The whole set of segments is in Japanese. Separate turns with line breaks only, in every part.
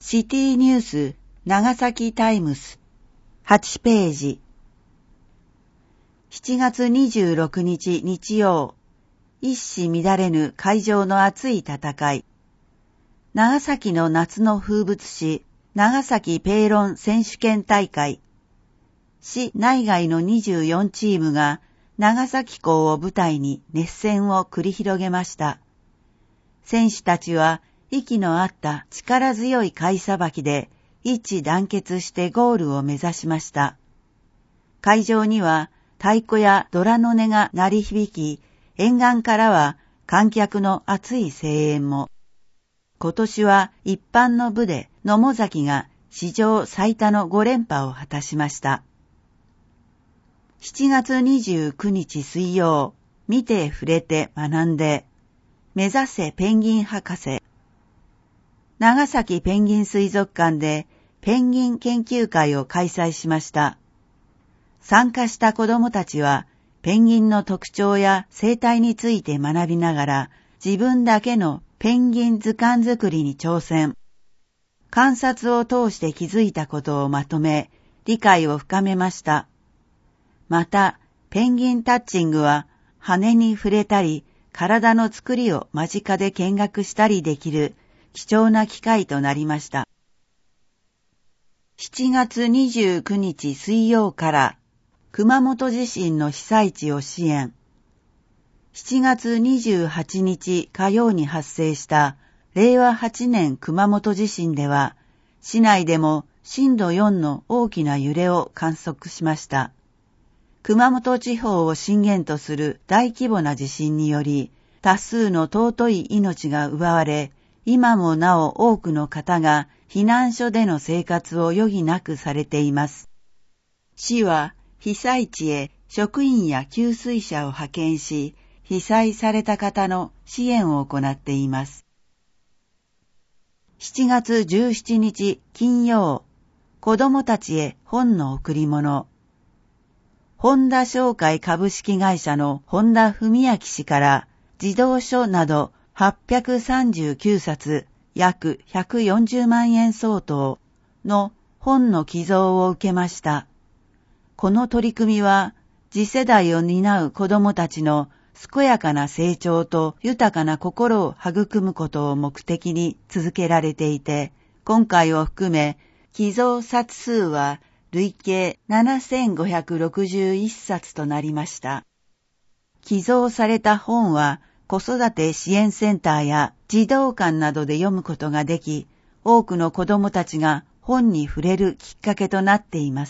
シティニュース長崎タイムス8ページ。7月26日日曜、一糸乱れぬ海上の熱い戦い。長崎の夏の風物詩、長崎ペーロン選手権大会。市内外の24チームが長崎港を舞台に熱戦を繰り広げました。選手たちは息の合った力強い貝さばきで一致団結してゴールを目指しました。会場には太鼓やドラの音が鳴り響き、沿岸からは観客の熱い声援も。今年は一般の部で野母崎が史上最多の5連覇を果たしました。7月29日水曜、見て触れて学んで、目指せペンギン博士。長崎ペンギン水族館でペンギン研究会を開催しました。参加した子どもたちは、ペンギンの特徴や生態について学びながら、自分だけのペンギン図鑑作りに挑戦。観察を通して気づいたことをまとめ、理解を深めました。また、ペンギンタッチングは、羽に触れたり、体の作りを間近で見学したりできる貴重な機会となりました。7月29日水曜から、熊本地震の被災地を支援。7月28日火曜に発生した令和8年熊本地震では、市内でも震度4の大きな揺れを観測しました。熊本地方を震源とする大規模な地震により、多数の尊い命が奪われ、今もなお多くの方が避難所での生活を余儀なくされています。市は被災地へ職員や給水車を派遣し、被災された方の支援を行っています。7月17日金曜、子どもたちへ本の贈り物。本田商会株式会社の本田文明氏から児童書など839冊約140万円相当の本の寄贈を受けました。この取り組みは次世代を担う子どもたちの健やかな成長と豊かな心を育むことを目的に続けられていて、今回を含め寄贈冊数は累計7561冊となりました。寄贈された本は子育て支援センターや児童館などで読むことができ、多くの子どもたちが本に触れるきっかけとなっています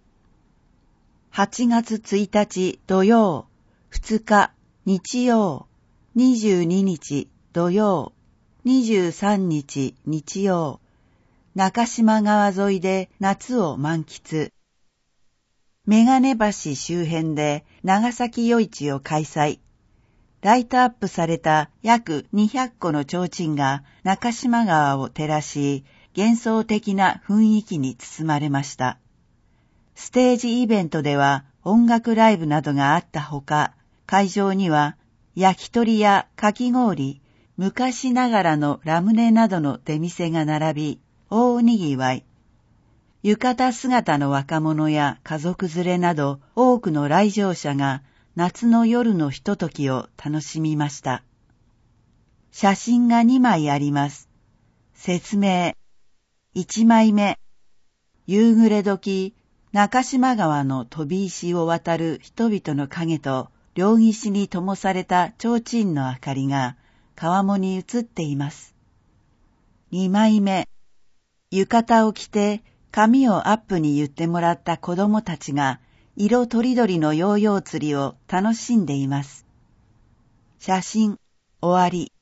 。8月1日土曜、2日日曜、22日土曜、23日日曜、中島川沿いで夏を満喫。メガネ橋周辺で長崎夜市を開催。ライトアップされた約200個の提灯が中島川を照らし、幻想的な雰囲気に包まれました。ステージイベントでは音楽ライブなどがあったほか、会場には焼き鳥やかき氷、昔ながらのラムネなどの出店が並び、大にぎわい。浴衣姿の若者や家族連れなど多くの来場者が夏の夜のひとときを楽しみました。写真が2枚あります。説明。1枚目。夕暮れ時、中島川の飛び石を渡る人々の影と両岸に灯された提灯の明かりが川面に映っています。2枚目。浴衣を着て髪をアップに言ってもらった子供たちが色とりどりのヨーヨー釣りを楽しんでいます。写真終わり。